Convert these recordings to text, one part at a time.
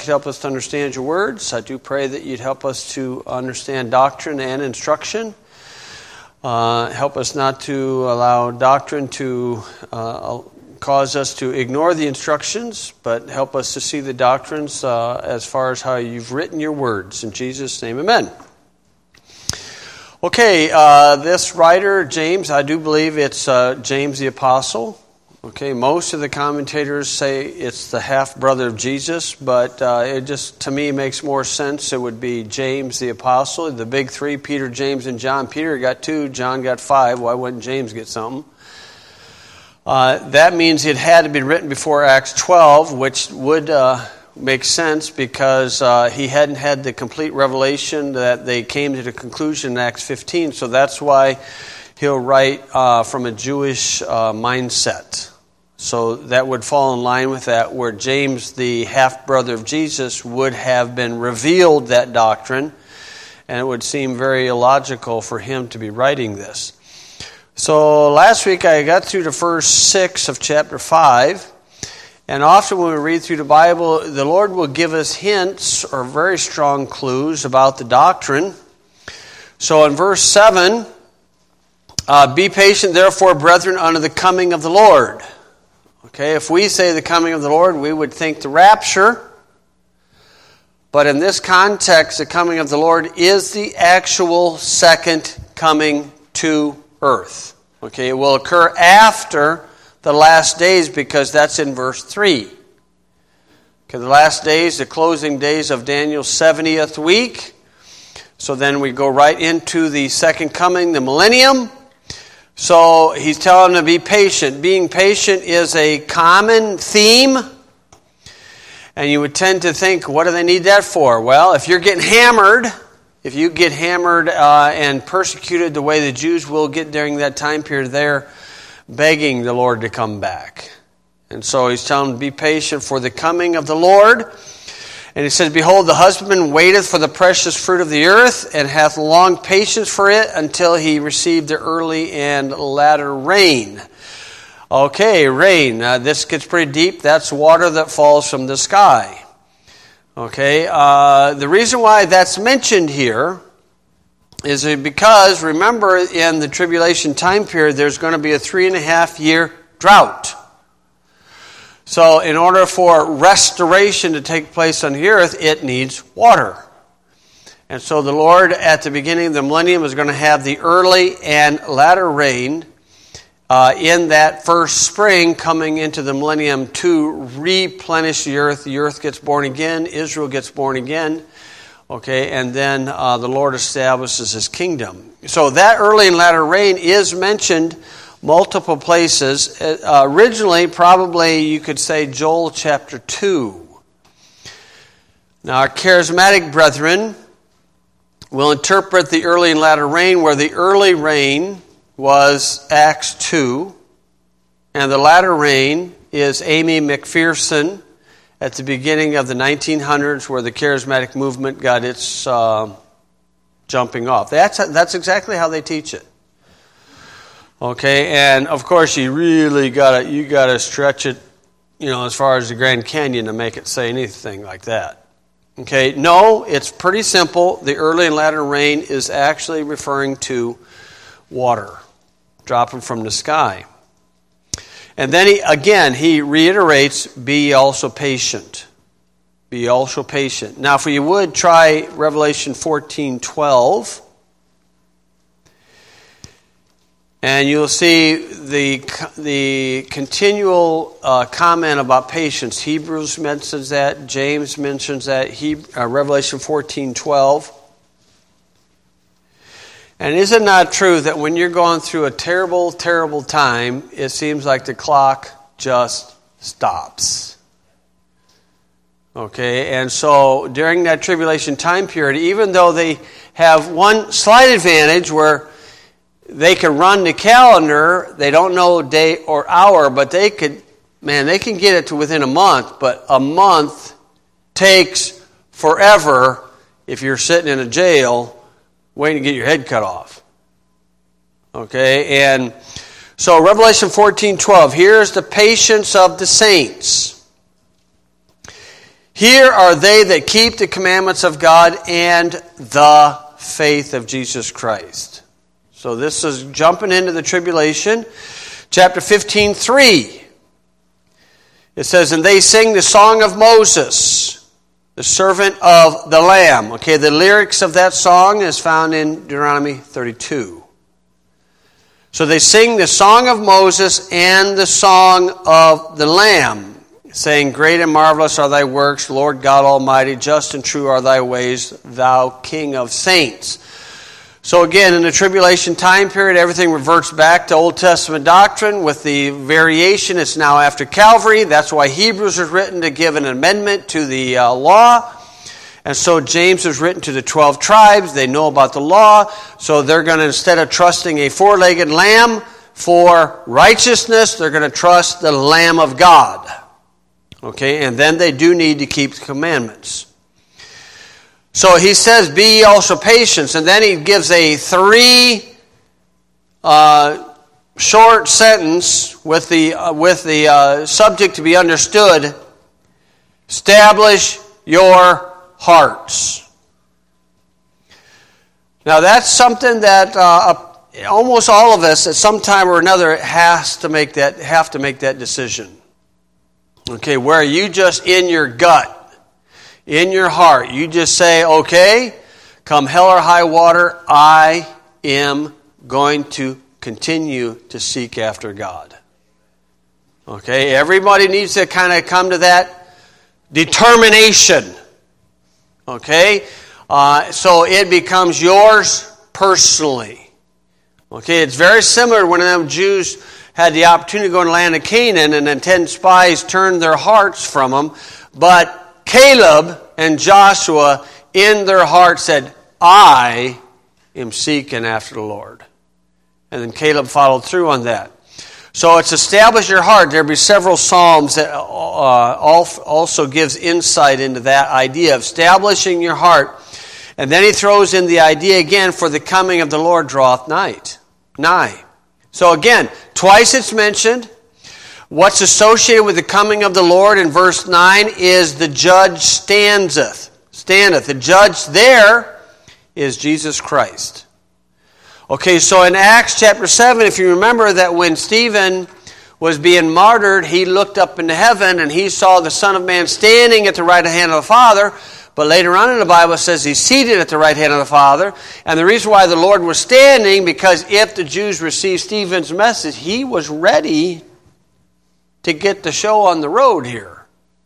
you'd help us to understand your words. I do pray that you'd help us to understand doctrine and instruction. Help us not to allow doctrine to cause us to ignore the instructions, but help us to see the doctrines as far as how you've written your words. In Jesus' name, amen. Okay, this writer, James, I do believe it's James the Apostle. Okay, most of the commentators say it's the half-brother of Jesus, but it just, to me, makes more sense. It would be James the Apostle, the big three, Peter, James, and John. Peter got 2, John got 5. Why wouldn't James get something? That means it had to be written before Acts 12, which would make sense because he hadn't had the complete revelation that they came to the conclusion in Acts 15. So that's why he'll write from a Jewish mindset. So that would fall in line with that, where James, the half-brother of Jesus, would have been revealed that doctrine, and it would seem very illogical for him to be writing this. So last week I got through the first 6 of chapter 5, and often when we read through the Bible, the Lord will give us hints or very strong clues about the doctrine. So in verse 7, be patient, therefore, brethren, unto the coming of the Lord. Okay, if we say the coming of the Lord, we would think the rapture. But in this context, the coming of the Lord is the actual second coming to earth. Okay, it will occur after the last days because that's in verse 3. Okay, the last days, the closing days of Daniel's 70th week. So then we go right into the second coming, the millennium. So he's telling them to be patient. Being patient is a common theme. And you would tend to think, what do they need that for? Well, if you're getting hammered, if you get hammered and persecuted the way the Jews will get during that time period, they're begging the Lord to come back. And so he's telling them to be patient for the coming of the Lord. And he says, behold, the husbandman waiteth for the precious fruit of the earth, and hath long patience for it until he receive the early and latter rain. Okay, rain. This gets pretty deep. That's water that falls from the sky. Okay, the reason why that's mentioned here is because, remember, in the tribulation time period, there's going to be a 3.5-year drought. So in order for restoration to take place on the earth, it needs water. And so the Lord, at the beginning of the millennium, is going to have the early and latter rain in that first spring coming into the millennium to replenish the earth. The earth gets born again. Israel gets born again. Okay, and then the Lord establishes His kingdom. So that early and latter rain is mentioned multiple places. Originally, probably you could say Joel chapter 2. Now, our charismatic brethren will interpret the early and latter rain, where the early rain was Acts 2, and the latter rain is Amy McPherson at the beginning of the 1900s, where the charismatic movement got its jumping off. That's exactly how they teach it. Okay, and of course you really gotta stretch it, as far as the Grand Canyon to make it say anything like that. Okay, no, it's pretty simple. The early and latter rain is actually referring to water dropping from the sky. And then he reiterates, be also patient. Be also patient. Now, if you would try Revelation 14:12. And you'll see the continual comment about patience. Hebrews mentions that. James mentions that. Revelation 14:12. And is it not true that when you're going through a terrible, terrible time, it seems like the clock just stops? Okay, and so during that tribulation time period, even though they have one slight advantage where they can run the calendar, they don't know day or hour, but they can get it to within a month, but a month takes forever if you're sitting in a jail waiting to get your head cut off. Okay, and so Revelation 14:12, here's the patience of the saints. Here are they that keep the commandments of God and the faith of Jesus Christ. So this is jumping into the tribulation. Chapter 15:3. It says, and they sing the song of Moses, the servant of the Lamb. Okay, the lyrics of that song is found in Deuteronomy 32. So they sing the song of Moses and the song of the Lamb, saying, great and marvelous are thy works, Lord God Almighty, just and true are thy ways, thou King of saints. So again, in the tribulation time period, everything reverts back to Old Testament doctrine with the variation. It's now after Calvary. That's why Hebrews was written to give an amendment to the law. And so James was written to the 12 tribes. They know about the law. So they're going to, instead of trusting a four-legged lamb for righteousness, they're going to trust the Lamb of God. Okay, and then they do need to keep the commandments. So he says, be ye also patient. And then he gives a 3 short sentence with the subject to be understood. Establish your hearts. Now that's something that almost all of us at some time or another have to make that decision. Okay, where you just in your gut, in your heart, you just say, okay, come hell or high water, I am going to continue to seek after God. Okay, everybody needs to kind of come to that determination. Okay, so it becomes yours personally. Okay, it's very similar when them Jews had the opportunity to go in the land of Canaan, and then 10 spies turned their hearts from them. But Caleb and Joshua in their heart said, I am seeking after the Lord. And then Caleb followed through on that. So it's establish your heart. There'll be several Psalms that also gives insight into that idea of establishing your heart. And then he throws in the idea again, for the coming of the Lord draweth nigh. So again, twice it's mentioned. What's associated with the coming of the Lord in verse 9 is the judge standeth. The judge there is Jesus Christ. Okay, so in Acts chapter 7, if you remember that when Stephen was being martyred, he looked up into heaven and he saw the Son of Man standing at the right hand of the Father. But later on in the Bible it says he's seated at the right hand of the Father. And the reason why the Lord was standing, because if the Jews received Stephen's message, he was ready to get the show on the road here.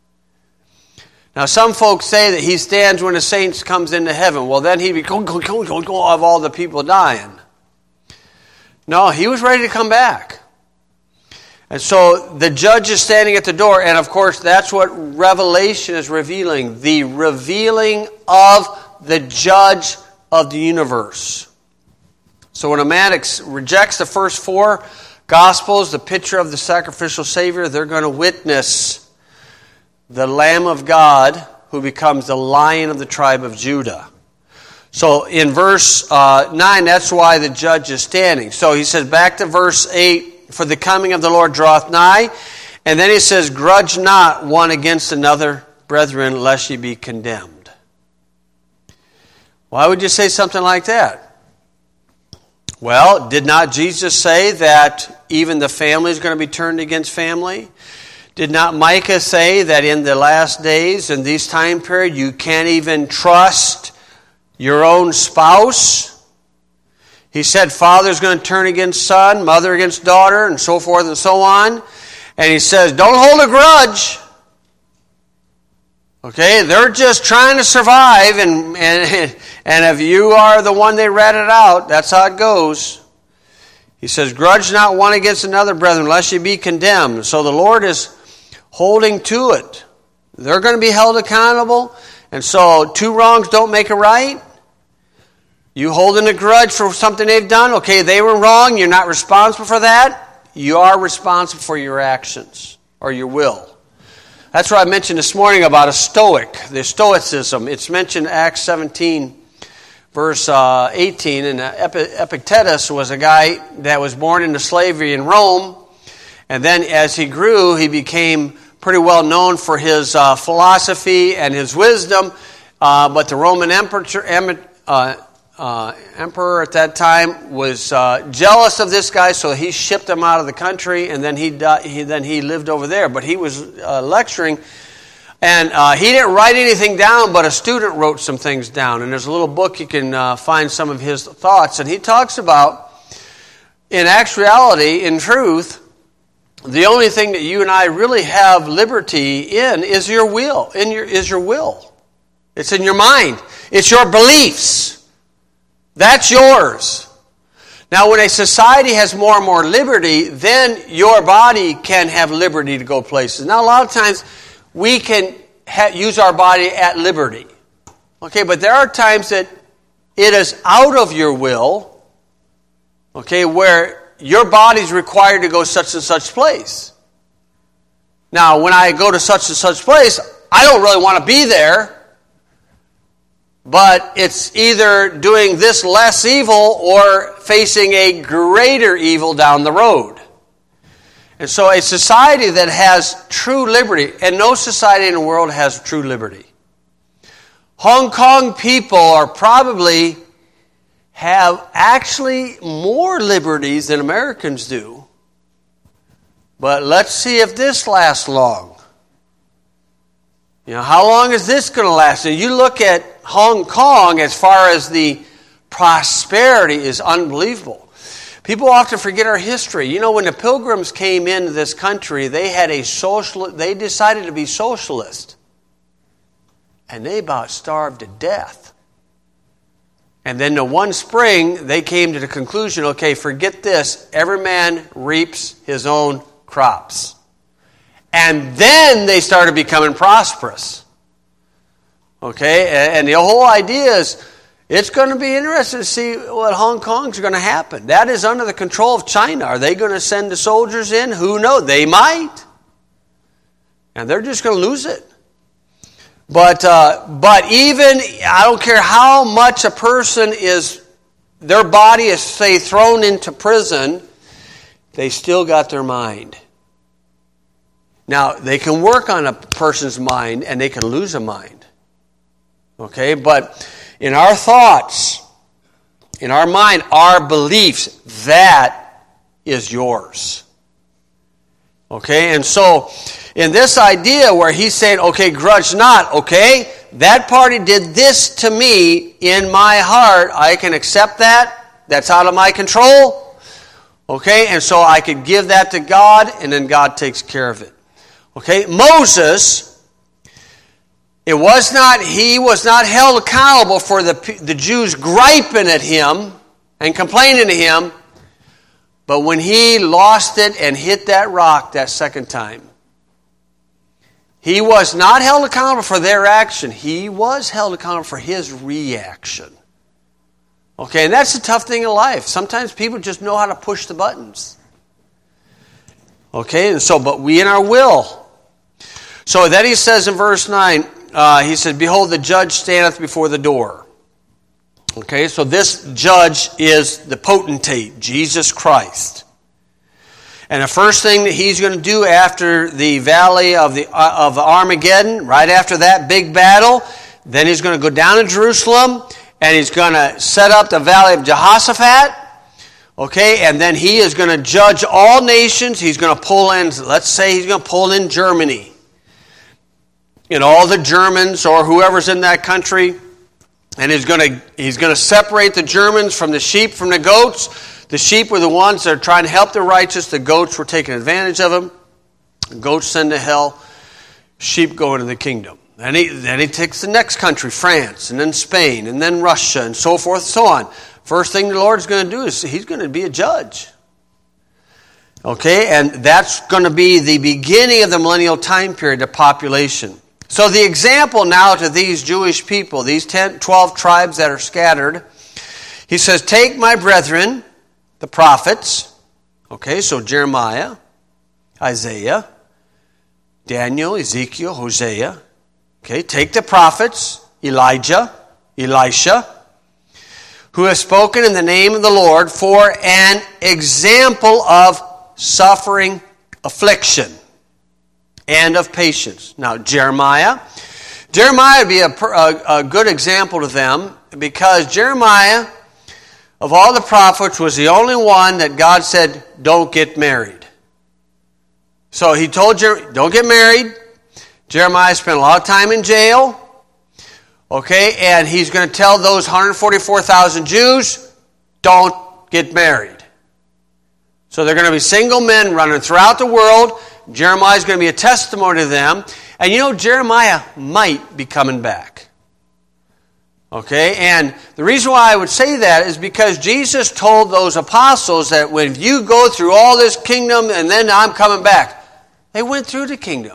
Now some folks say that he stands when the saints comes into heaven. Well, then he'd be go of all the people dying. No, he was ready to come back. And so the judge is standing at the door, and of course that's what Revelation is revealing. The revealing of the judge of the universe. So when a man rejects the first 4 Gospels, the picture of the sacrificial Savior, they're going to witness the Lamb of God who becomes the Lion of the tribe of Judah. So in verse 9, that's why the judge is standing. So he says, back to verse 8, for the coming of the Lord draweth nigh. And then he says, grudge not one against another, brethren, lest ye be condemned. Why would you say something like that? Well, did not Jesus say that even the family is going to be turned against family? Did not Micah say that in the last days, in this time period, you can't even trust your own spouse? He said father's going to turn against son, mother against daughter, and so forth and so on. And he says, don't hold a grudge. Okay, they're just trying to survive, and if you are the one they ratted out, that's how it goes. He says, grudge not one against another, brethren, lest ye be condemned. So the Lord is holding to it. They're going to be held accountable, and so 2 wrongs don't make a right. You holding a grudge for something they've done, okay, they were wrong, you're not responsible for that. You are responsible for your actions, or your will. That's what I mentioned this morning about a Stoic, the Stoicism. It's mentioned in Acts 17, verse 18, and Epictetus was a guy that was born into slavery in Rome, and then as he grew, he became pretty well known for his philosophy and his wisdom, but the Roman emperor at that time was jealous of this guy, so he shipped him out of the country, and then he lived over there. But he was lecturing, and he didn't write anything down, but a student wrote some things down. And there's a little book you can find some of his thoughts. And he talks about, in actuality, in truth, the only thing that you and I really have liberty in is your will. Is your will. It's in your mind. It's your beliefs. That's yours. Now, when a society has more and more liberty, then your body can have liberty to go places. Now, a lot of times we can use our body at liberty. Okay, but there are times that it is out of your will, okay, where your body's required to go such and such place. Now, when I go to such and such place, I don't really want to be there, but it's either doing this less evil or facing a greater evil down the road. And so a society that has true liberty, and no society in the world has true liberty. Hong Kong people are probably have actually more liberties than Americans do. But let's see if this lasts long. You know, how long is this going to last? And you look at Hong Kong as far as the prosperity is unbelievable. People often forget our history. You know, when the Pilgrims came into this country, they decided to be socialist. And they about starved to death. And then the one spring, they came to the conclusion, okay, forget this. Every man reaps his own crops. And then they started becoming prosperous. Okay, and the whole idea is, it's going to be interesting to see what Hong Kong's going to happen. That is under the control of China. Are they going to send the soldiers in? Who knows? They might. And they're just going to lose it. But even, I don't care how much a person their body is, say, thrown into prison, they still got their mind. Now, they can work on a person's mind and they can lose a mind. Okay, but in our thoughts, in our mind, our beliefs, that is yours. Okay, and so in this idea where he's saying, okay, grudge not, okay, that party did this to me in my heart, I can accept that, that's out of my control, okay, and so I could give that to God, and then God takes care of it. Okay, Moses, he was not held accountable for the Jews griping at him and complaining to him, but when he lost it and hit that rock that second time, he was not held accountable for their action. He was held accountable for his reaction. Okay, and that's the tough thing in life. Sometimes people just know how to push the buttons. Okay, and so, but we in our will. So then he says in verse 9, he said, behold, the judge standeth before the door. Okay, so this judge is the potentate, Jesus Christ. And the first thing that he's going to do after the valley of Armageddon, right after that big battle, then he's going to go down to Jerusalem, and he's going to set up the valley of Jehoshaphat. Okay, and then he is going to judge all nations. He's going to pull in, let's say he's going to pull in Germany. And all the Germans or whoever's in that country, and he's going to separate the Germans from the sheep from the goats. The sheep were the ones that are trying to help the righteous. The goats were taking advantage of them. The goats send to hell. Sheep go into the kingdom. Then he takes the next country, France, and then Spain, and then Russia, and so forth and so on. First thing the Lord's going to do is he's going to be a judge. Okay, and that's going to be the beginning of the millennial time period, the population. So the example now to these Jewish people, these 12 tribes that are scattered, he says, take my brethren, the prophets, okay, so Jeremiah, Isaiah, Daniel, Ezekiel, Hosea, okay, take the prophets, Elijah, Elisha, who have spoken in the name of the Lord for an example of suffering affliction. and of patience. Now, Jeremiah would be a good example to them, because Jeremiah, of all the prophets, was the only one that God said, don't get married. So he told Jeremiah, don't get married. Jeremiah spent a lot of time in jail. Okay, and he's going to tell those 144,000 Jews, don't get married. So they're going to be single men running throughout the world. Jeremiah is going to be a testimony to them. And you know, Jeremiah might be coming back. Okay, and the reason why I would say that is because Jesus told those apostles that when you go through all this kingdom and then I'm coming back, they went through the kingdom.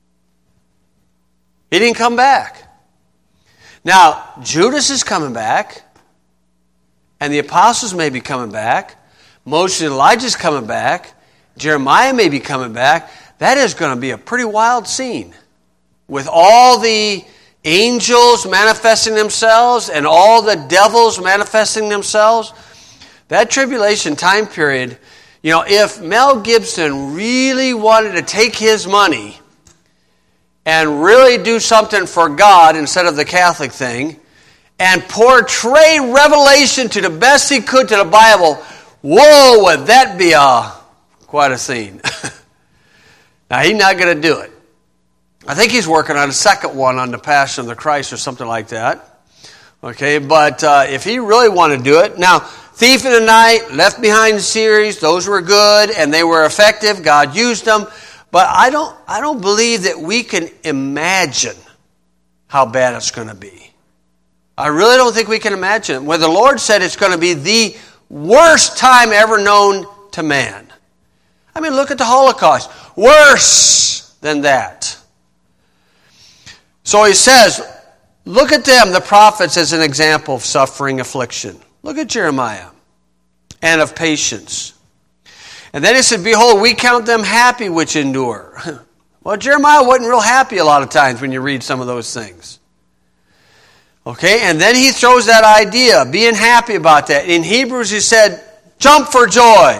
He didn't come back. Now, Judas is coming back, and the apostles may be coming back. Moses and Elijah's coming back. Jeremiah may be coming back. That is going to be a pretty wild scene, with all the angels manifesting themselves and all the devils manifesting themselves. That tribulation time period, you know, if Mel Gibson really wanted to take his money and really do something for God instead of the Catholic thing, and portray Revelation to the best he could to the Bible, whoa, would that be quite a scene. Now, he's not going to do it. I think he's working on a second one on the Passion of the Christ or something like that. Okay, but if he really wanted to do it. Now, Thief in the Night, Left Behind series, those were good and they were effective. God used them. But I don't believe that we can imagine how bad it's going to be. I really don't think we can imagine it. When the Lord said it's going to be the worst time ever known to man. I mean, look at the Holocaust. Worse than that. So he says, look at them, the prophets, as an example of suffering, affliction. Look at Jeremiah. And of patience. And then he said, behold, we count them happy which endure. Well, Jeremiah wasn't real happy a lot of times when you read some of those things. Okay, and then he throws that idea, being happy about that. In Hebrews he said, jump for joy.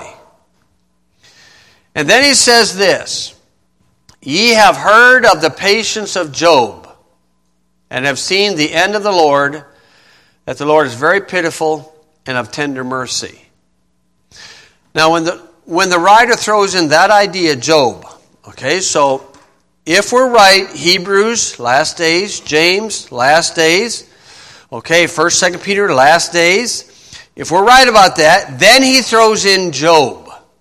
And then he says this, ye have heard of the patience of Job, and have seen the end of the Lord, that the Lord is very pitiful and of tender mercy. Now, when the writer throws in that idea, Job, okay, so if we're right, Hebrews, last days, James, last days, okay, 1st, 2nd Peter, last days, if we're right about that, then he throws in Job.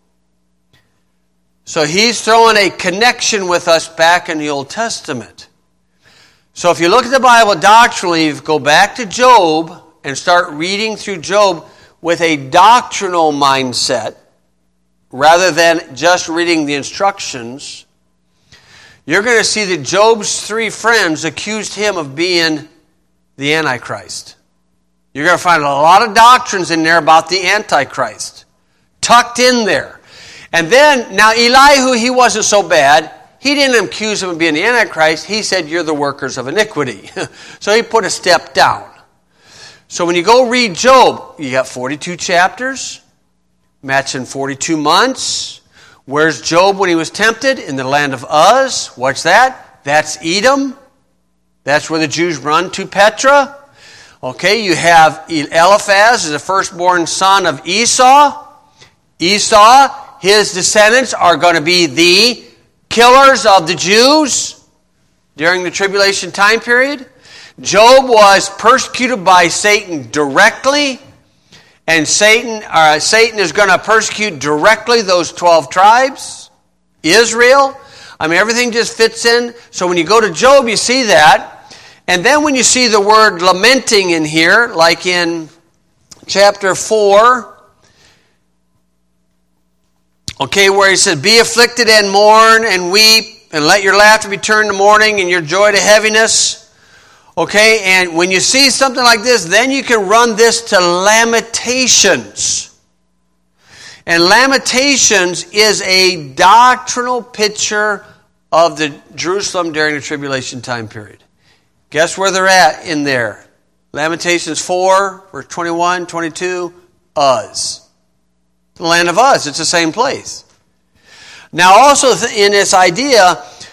So he's throwing a connection with us back in the Old Testament. So if you look at the Bible doctrinally, you go back to Job and start reading through Job with a doctrinal mindset, rather than just reading the instructions, you're going to see that Job's 3 friends accused him of being the Antichrist. You're going to find a lot of doctrines in there about the Antichrist, tucked in there. And then, now Elihu, he wasn't so bad. He didn't accuse him of being the Antichrist. He said, you're the workers of iniquity. So he put a step down. So when you go read Job, you got 42 chapters, matching 42 months. Where's Job when he was tempted? In the land of Uz. What's that? That's Edom. That's where the Jews run to Petra. Okay, you have Eliphaz, is the firstborn son of Esau. Esau, his descendants are going to be the killers of the Jews during the tribulation time period. Job was persecuted by Satan directly, and Satan is going to persecute directly those 12 tribes, Israel. I mean, everything just fits in. So when you go to Job, you see that. And then when you see the word lamenting in here, like in chapter 4, okay, where he said, be afflicted and mourn and weep, and let your laughter be turned to mourning and your joy to heaviness. Okay, and when you see something like this, then you can run this to Lamentations. And Lamentations is a doctrinal picture of the Jerusalem during the tribulation time period. Guess where they're at in there? Lamentations 4, verse 21, 22, Uz. The land of Uz, it's the same place. Now also in this idea,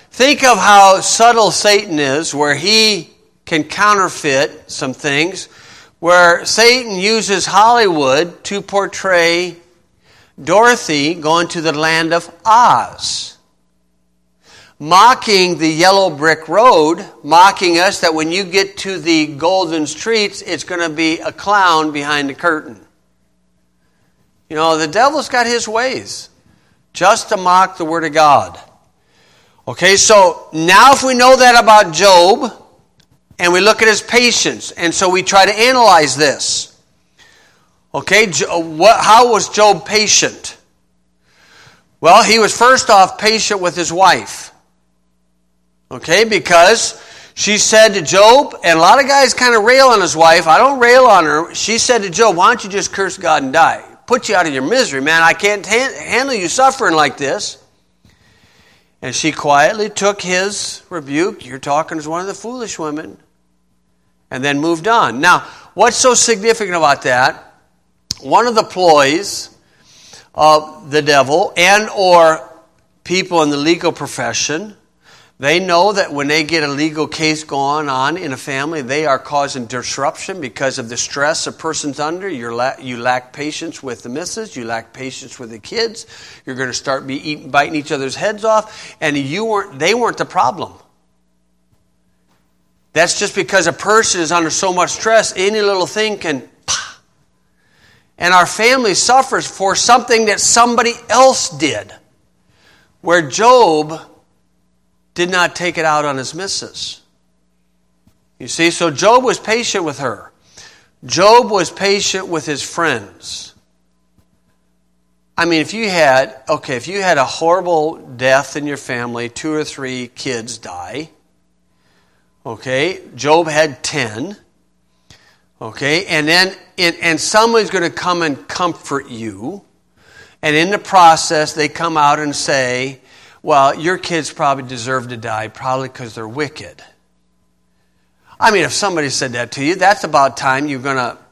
think of how subtle Satan is, where he can counterfeit some things, where Satan uses Hollywood to portray Dorothy going to the land of Oz, mocking the yellow brick road, mocking us that when you get to the golden streets, it's going to be a clown behind the curtain. You know, the devil's got his ways, just to mock the Word of God. Okay, so now if we know that about Job, and we look at his patience, and so we try to analyze this. Okay, how was Job patient? Well, he was first off patient with his wife. Okay, because she said to Job, and a lot of guys kind of rail on his wife. I don't rail on her. She said to Job, why don't you just curse God and die? Put you out of your misery, man. I can't handle you suffering like this. And she quietly took his rebuke. You're talking as one of the foolish women. And then moved on. Now, what's so significant about that? One of the ploys of the devil and or people in the legal profession, they know that when they get a legal case going on in a family, they are causing disruption because of the stress a person's under. You lack patience with the missus. You lack patience with the kids. You're going to start biting each other's heads off. And they weren't the problem. That's just because a person is under so much stress, any little thing can... And our family suffers for something that somebody else did. Where Job did not take it out on his missus. You see, so Job was patient with her. Job was patient with his friends. I mean, if you had a horrible death in your family, 2 or 3 kids die. Okay, Job had 10. Okay, and then someone's going to come and comfort you. And in the process, they come out and say, well, your kids probably deserve to die, probably because they're wicked. I mean, if somebody said that to you, that's about time you're going to...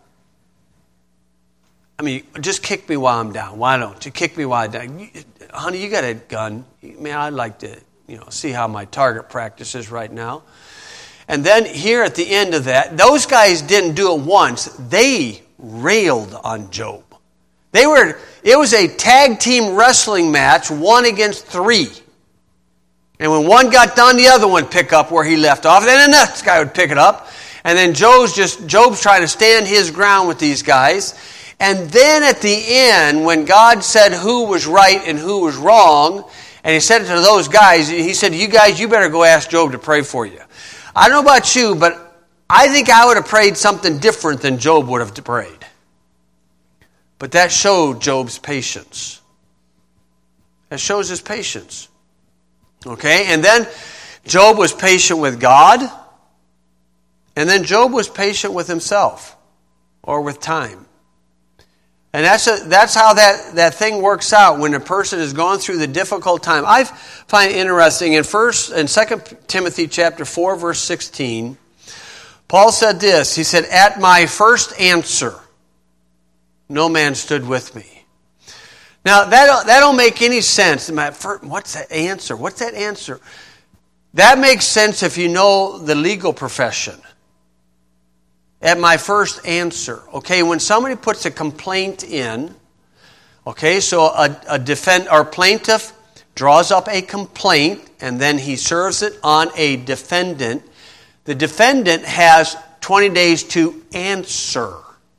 I mean, just kick me while I'm down. Why don't you kick me while I'm down? Honey, you got a gun. Man, I'd like to, see how my target practice is right now. And then here at the end of that, those guys didn't do it once. They railed on Job. It was a tag team wrestling match, 1 against 3. And when one got done, the other one pick up where he left off. And then the next guy would pick it up. And then Job's trying to stand his ground with these guys. And then at the end, when God said who was right and who was wrong, and he said it to those guys, he said, you guys, you better go ask Job to pray for you. I don't know about you, but I think I would have prayed something different than Job would have prayed. But that showed Job's patience. That shows his patience. Okay, and then Job was patient with God. And then Job was patient with himself or with time. And that's how that thing works out when a person is going through the difficult time. I find it interesting in 2 Timothy chapter 4, verse 16, Paul said this. He said, at my first answer, no man stood with me. Now, that don't make any sense. What's that answer? What's that answer? That makes sense if you know the legal profession. At my first answer. Okay, when somebody puts a complaint in, okay, so a plaintiff draws up a complaint and then he serves it on a defendant. The defendant has 20 days to answer.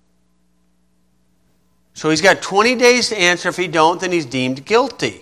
So he's got 20 days to answer. If he don't, then he's deemed guilty.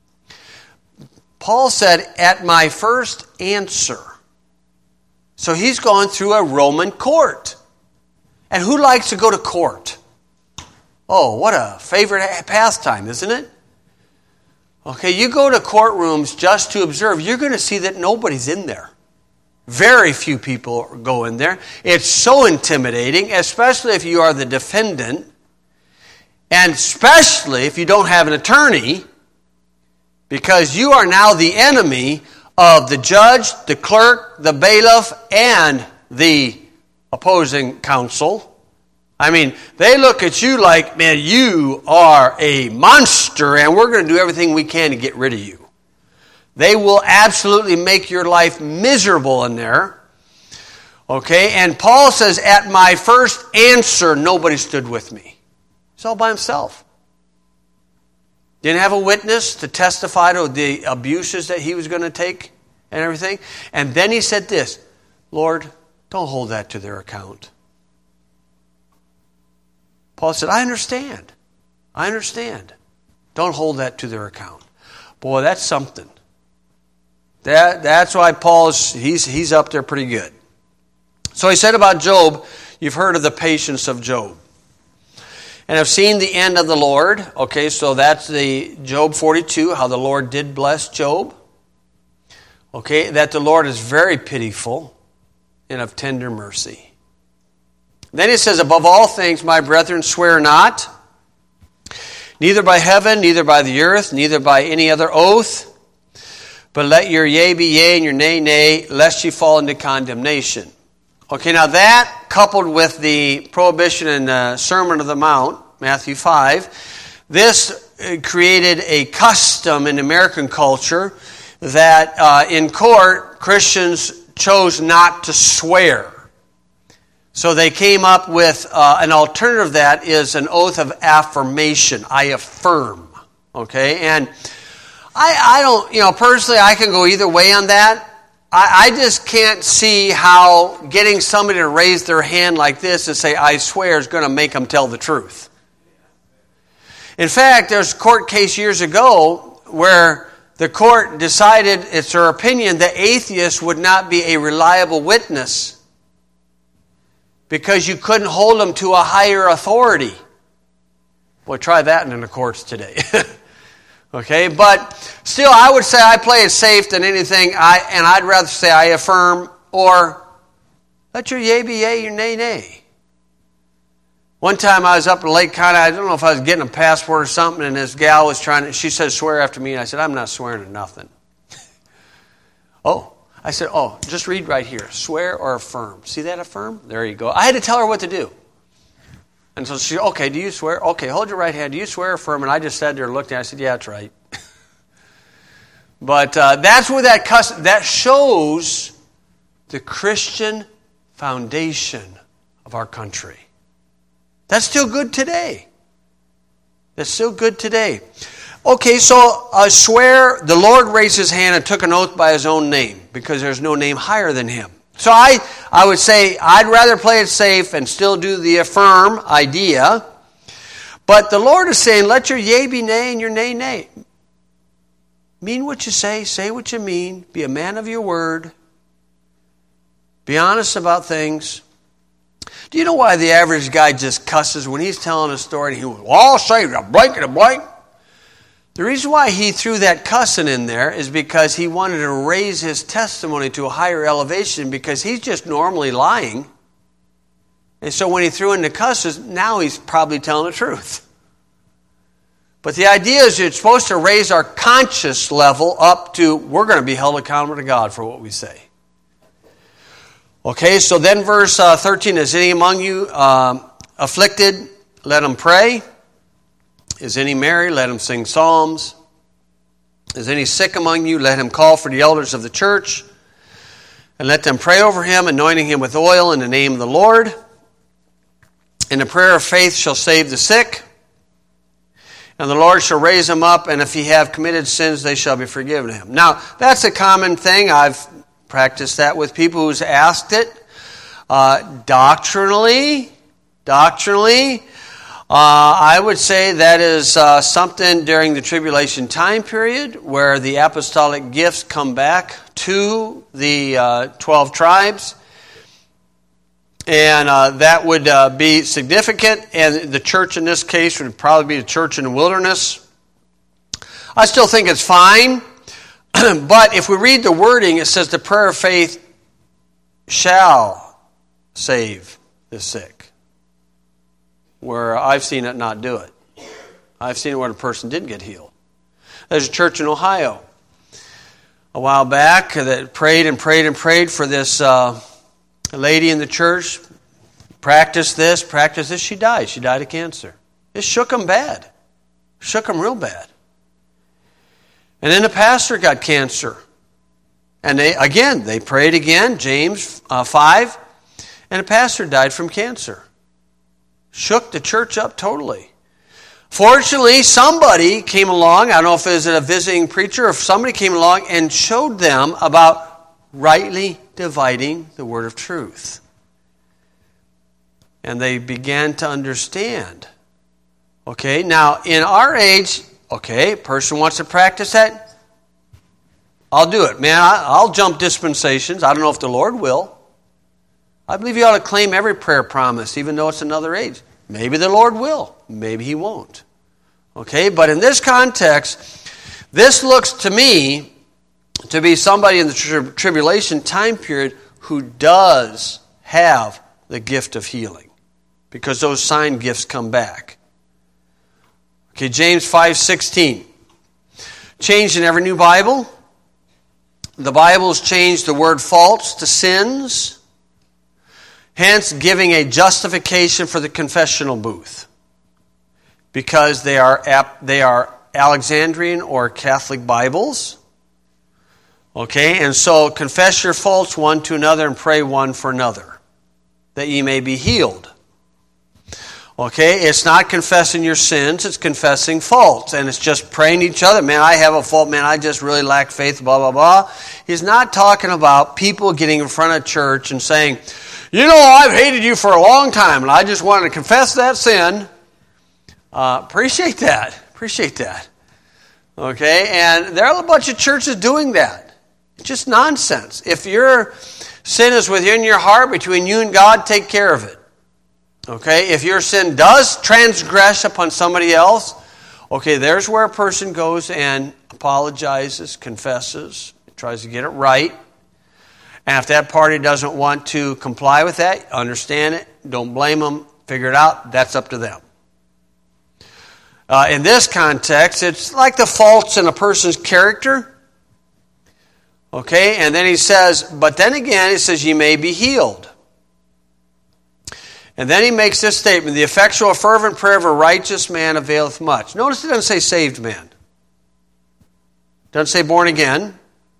Paul said, at my first answer. So he's going through a Roman court. And who likes to go to court? Oh, what a favorite pastime, isn't it? Okay, you go to courtrooms just to observe. You're going to see that nobody's in there. Very few people go in there. It's so intimidating, especially if you are the defendant. And especially if you don't have an attorney, because you are now the enemy of the judge, the clerk, the bailiff, and the opposing counsel. I mean, they look at you like, man, you are a monster, and we're going to do everything we can to get rid of you. They will absolutely make your life miserable in there. Okay, and Paul says, at my first answer, nobody stood with me. He's all by himself. Didn't have a witness to testify to the abuses that he was going to take and everything. And then he said this, Lord, don't hold that to their account. Paul said, I understand. Don't hold that to their account. Boy, that's something. That's why Paul's, he's up there pretty good. So he said about Job, you've heard of the patience of Job. And have seen the end of the Lord. Okay, so that's the Job 42, how the Lord did bless Job. Okay, that the Lord is very pitiful and of tender mercy. Then he says, above all things, my brethren, swear not, neither by heaven, neither by the earth, neither by any other oath, but let your yea be yea and your nay, nay, lest ye fall into condemnation. Okay, now that, coupled with the prohibition in the Sermon on the Mount, Matthew 5, this created a custom in American culture that in court, Christians chose not to swear. So they came up with an alternative that is an oath of affirmation. I affirm. Okay, and I don't, personally, I can go either way on that. I just can't see how getting somebody to raise their hand like this and say, I swear, is going to make them tell the truth. In fact, there's a court case years ago where the court decided, it's their opinion, that atheists would not be a reliable witness because you couldn't hold them to a higher authority. Boy, try that in the courts today. Okay, but still, I would say I play it safe than anything, and I'd rather say I affirm, or let your yea be yea, your nay, nay. One time I was up in Lake County, I don't know if I was getting a passport or something, and this gal was she said, swear after me, and I said, I'm not swearing to nothing. I said, just read right here, swear or affirm. See that affirm? There you go. I had to tell her what to do. And so she, okay, do you swear? Okay, hold your right hand. Do you swear or affirm? And I just sat there and looked at it. I said, yeah, that's right. But that's where that shows the Christian foundation of our country. That's still good today. That's still good today. Okay, so swear, the Lord raised his hand and took an oath by his own name because there's no name higher than him. So I would say I'd rather play it safe and still do the affirm idea. But the Lord is saying, let your yea be nay and your nay, nay. Mean what you say what you mean, be a man of your word, be honest about things. Do you know why the average guy just cusses when he's telling a story and he goes, well, I'll say a blank and a blank? The reason why he threw that cussing in there is because he wanted to raise his testimony to a higher elevation because he's just normally lying. And so when he threw in the cusses, now he's probably telling the truth. But the idea is it's supposed to raise our conscious level up to we're going to be held accountable to God for what we say. Okay, so then verse 13, is any among you afflicted? Let him pray. Is any merry? Let him sing psalms. Is any sick among you? Let him call for the elders of the church, and let them pray over him, anointing him with oil in the name of the Lord. And the prayer of faith shall save the sick, and the Lord shall raise him up, and if he have committed sins, they shall be forgiven him. Now, that's a common thing. I've practiced that with people who's asked it. Doctrinally, I would say that is something during the tribulation time period where the apostolic gifts come back to the 12 tribes. And that would be significant. And the church in this case would probably be the church in the wilderness. I still think it's fine. But if we read the wording, it says the prayer of faith shall save the sick. Where I've seen it not do it. I've seen it where a person did get healed. There's a church in Ohio a while back that prayed and prayed and prayed for this lady in the church. Practice this. She died. She died of cancer. It shook them bad. Shook them real bad. And then the pastor got cancer. And they prayed again, James 5, and the pastor died from cancer. Shook the church up totally. Fortunately, somebody came along, I don't know if it was a visiting preacher or if somebody came along and showed them about rightly dividing the word of truth. And they began to understand. Okay, now in our age, okay, person wants to practice that, I'll do it. Man, I'll jump dispensations. I don't know if the Lord will. I believe you ought to claim every prayer promise, even though it's another age. Maybe the Lord will. Maybe He won't. Okay, but in this context, this looks to me to be somebody in the tribulation time period who does have the gift of healing, because those sign gifts come back. Okay, James 5:16. Changed in every new Bible. The Bible's changed the word false to sins, hence giving a justification for the confessional booth, because they are Alexandrian or Catholic Bibles. Okay, and so confess your faults one to another and pray one for another, that ye may be healed. Okay, it's not confessing your sins, it's confessing faults. And it's just praying to each other. Man, I have a fault. Man, I just really lack faith, blah, blah, blah. He's not talking about people getting in front of church and saying, you know, I've hated you for a long time, and I just wanted to confess that sin. Appreciate that. Okay, and there are a bunch of churches doing that. It's just nonsense. If your sin is within your heart, between you and God, take care of it. Okay, if your sin does transgress upon somebody else, okay, there's where a person goes and apologizes, confesses, tries to get it right. And if that party doesn't want to comply with that, understand it, don't blame them, figure it out, that's up to them. In this context, it's like the faults in a person's character. Okay, and then he says, but then again, he says, ye may be healed. And then he makes this statement, the effectual fervent prayer of a righteous man availeth much. Notice it doesn't say saved man. It doesn't say born again.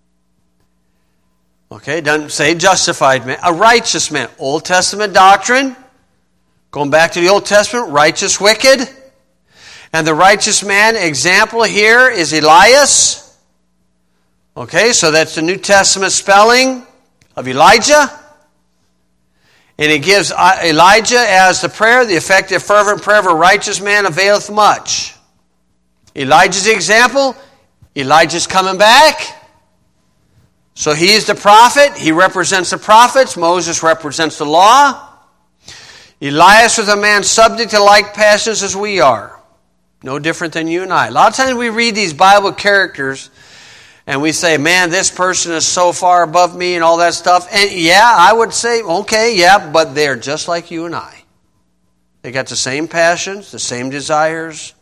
Okay, it doesn't say justified man. A righteous man. Old Testament doctrine. Going back to the Old Testament, righteous wicked. And the righteous man example here is Elias. Okay, so that's the New Testament spelling of Elijah. And he gives Elijah as the prayer, the effective fervent prayer of a righteous man availeth much. Elijah's the example. Elijah's coming back. So he is the prophet. He represents the prophets. Moses represents the law. Elias was a man subject to like passions as we are. No different than you and I. A lot of times we read these Bible characters and we say, man, this person is so far above me and all that stuff. And yeah, I would say, okay, yeah, but they're just like you and I. They got the same passions, the same desires.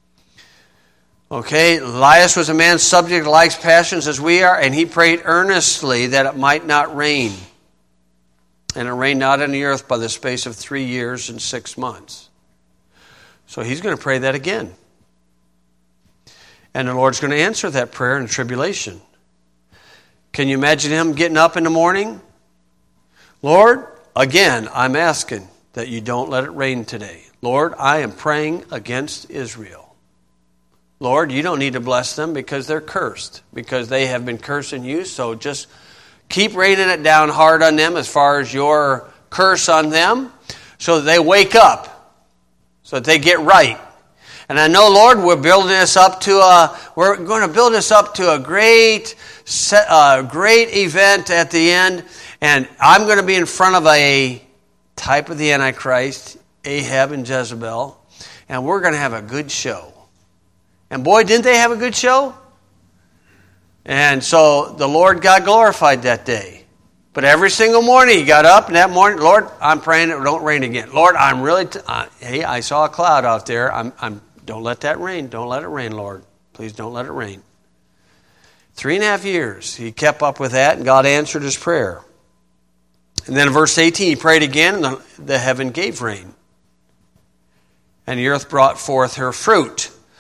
Okay, Elias was a man subject to like passions as we are, and he prayed earnestly that it might not rain. And it rained not on the earth by the space of 3 years and 6 months. So he's going to pray that again. And the Lord's going to answer that prayer in tribulation. Can you imagine him getting up in the morning? Lord, again, I'm asking that you don't let it rain today. Lord, I am praying against Israel. Lord, you don't need to bless them because they're cursed, because they have been cursing you, so just keep raining it down hard on them as far as your curse on them, so that they wake up, so that they get right. And I know, Lord, we're going to build this up to a great event at the end, and I'm going to be in front of a type of the Antichrist, Ahab and Jezebel, and we're going to have a good show. And boy, didn't they have a good show? And so the Lord got glorified that day. But every single morning he got up, and that morning, Lord, I'm praying it don't rain again. Lord, I'm really, hey, I saw a cloud out there. Don't let that rain. Don't let it rain, Lord. Please don't let it rain. 3.5 years he kept up with that, and God answered his prayer. And then in verse 18, he prayed again, and the heaven gave rain. And the earth brought forth her fruit.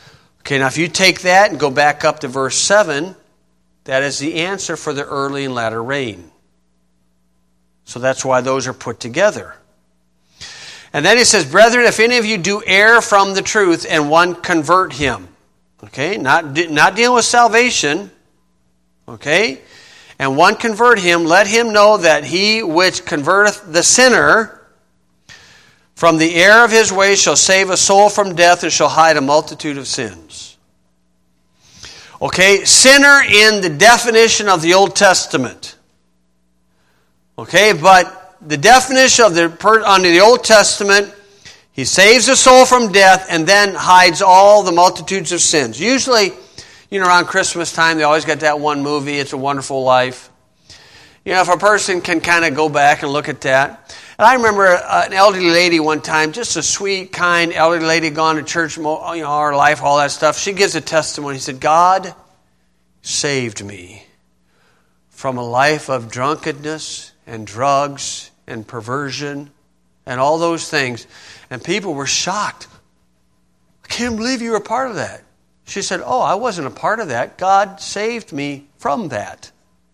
Okay, now if you take that and go back up to verse 7, that is the answer for the early and latter rain. So that's why those are put together. And then he says, brethren, if any of you do err from the truth and one convert him. Okay, not dealing with salvation. Okay, and one convert him, let him know that he which converteth the sinner from the error of his way shall save a soul from death and shall hide a multitude of sins. Okay, sinner in the definition of the Old Testament. Okay, but the definition of under the Old Testament, he saves a soul from death and then hides all the multitudes of sins. Usually, around Christmas time, they always got that one movie, It's a Wonderful Life. If a person can kind of go back and look at that. And I remember an elderly lady one time, just a sweet, kind elderly lady, gone to church, our life, all that stuff. She gives a testimony. She said, God saved me from a life of drunkenness and drugs and perversion and all those things. And people were shocked. I can't believe you were a part of that. She said, oh, I wasn't a part of that. God saved me from that.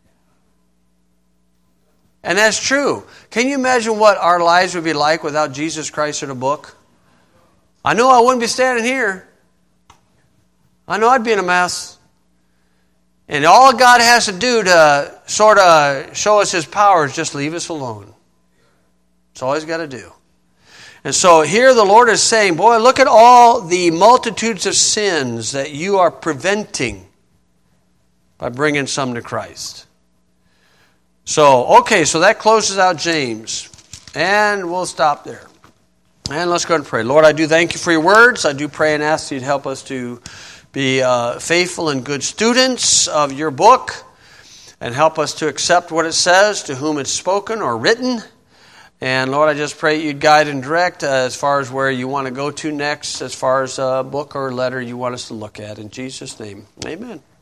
And that's true. Can you imagine what our lives would be like without Jesus Christ in a book? I know I wouldn't be standing here. I know I'd be in a mess. And all God has to do to sort of show us His power is just leave us alone. That's all He's got to do. And so here the Lord is saying, boy, look at all the multitudes of sins that you are preventing by bringing some to Christ. So that closes out James. And we'll stop there. And let's go ahead and pray. Lord, I do thank you for your words. I do pray and ask you to help us to be faithful and good students of your book and help us to accept what it says, to whom it's spoken or written. And Lord, I just pray you'd guide and direct as far as where you want to go to next, as far as a book or a letter you want us to look at. In Jesus' name, amen.